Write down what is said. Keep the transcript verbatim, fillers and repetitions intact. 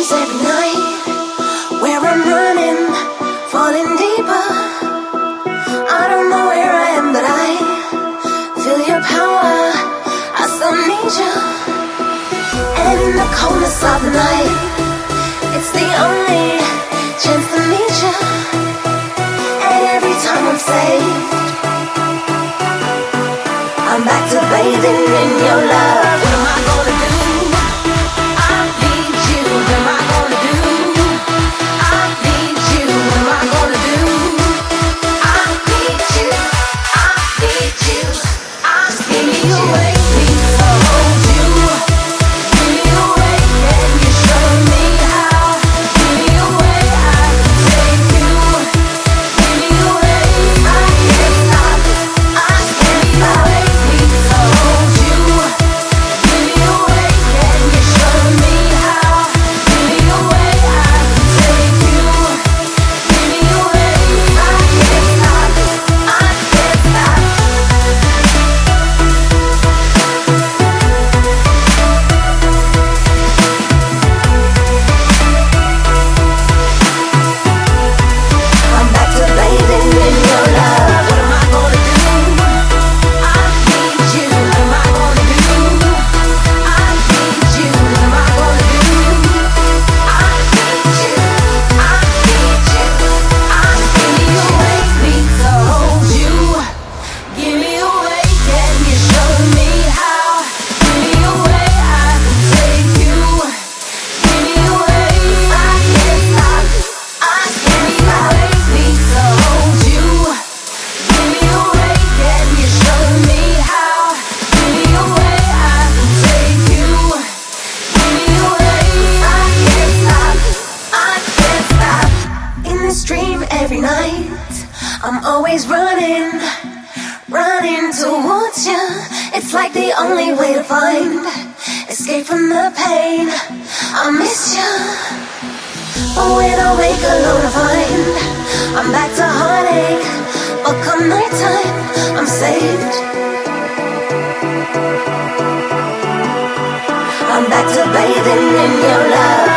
dreams every night, where I'm running, falling deeper. I don't know where I am, but I feel your power. I still need you. And in the coldness of the night, it's the only chance to meet you. And every time I'm saved, I'm back to bathing in your love. What am I gonna do? I need you. What am I gonna do? I need you. What am I gonna do? I need you. I need you. I need you. Wake me to hold you. Give me a way, can you show me how? Give me a way I can take you. Give me a way I can't stop. I can't stop. Wake me to hold you. Give me a way, can you show me how? Give me a way I can take you. Give me a way I can't stop. I can't stop. I'm back to bathing in your love. What am I gonna do? I need you. What am I gonna do? I need you. What am I gonna do? I need you. I need you. I need you. Wake me to hold you. Give me a way, can you show me how? Give me a way I can take you. Give me a way I can't stop. I can't stop. Wake me to hold you. Give me a way, can you show me how? Give me a way I can take you. Give me a way I can't stop. I can't stop. In this dream every night, I'm always running, running towards you. It's like the only way to find escape from the pain. I miss you. But when I wake alone, I find I'm back to heartache. But come nighttime, I'm saved. I'm back to bathing in your love.